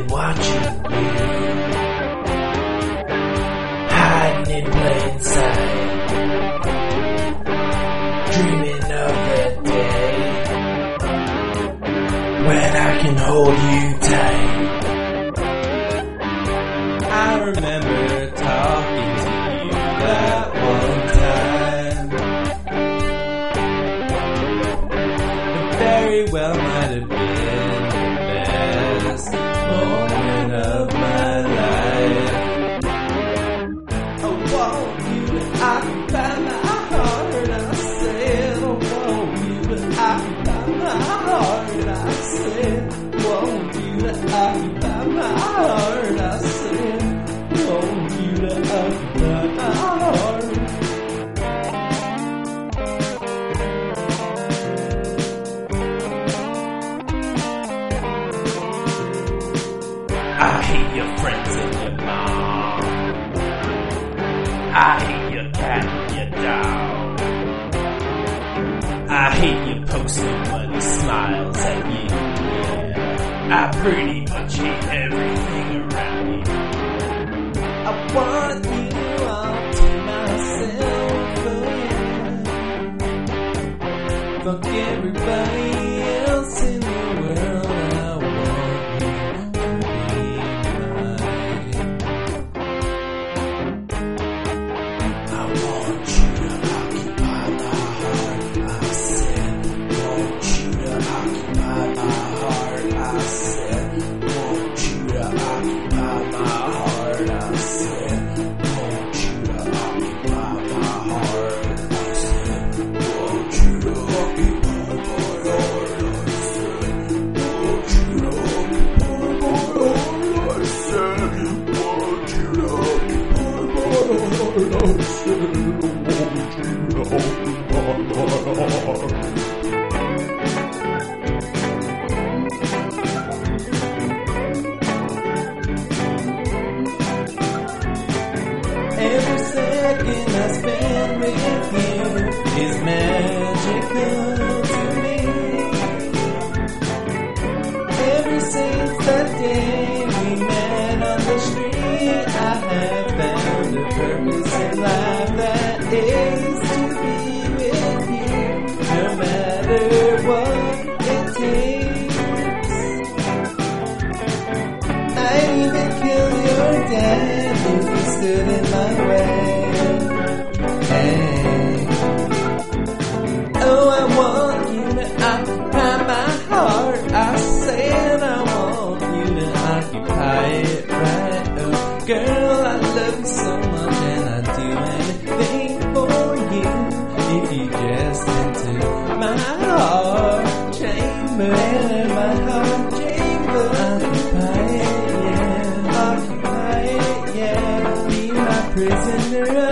been watching you, hiding in plain sight, dreaming of the day when I can hold you tight. I remember talking to you that one time. It very well might have been the best moment of my life. I want you to occupy my heart, I said. I want you to occupy my heart, I said. Want you to occupy my heart, I said. Want you to occupy my heart. I hate your friends and your mom. I hate your cat and your dog. I hate you posting funny smiles at you. Yeah. I pretty much hate everything around you. I want you all to myself, fuck everybody else in the world. I want you to be mine. I want you to occupy my heart. I said, want you to occupy my heart. I said, want you to occupy my heart. I said, want you to occupy my heart. I said, want you to occupy my heart. I said, want you to occupy my heart. I said, every second I spend with you is magical to me. Ever since that day we met on the street, I have found a purpose in life that is to be with you, no matter what it takes. I'd even kill your dad if he stood in my way. Hey. Oh, I want you to occupy my heart. I said I want you to occupy it right. Oh, girl, I love you so much and I'd do anything for you if you just enter my heart chamber. Enter my heart chamber. Occupy it, yeah. Occupy it, yeah. Be my prisoner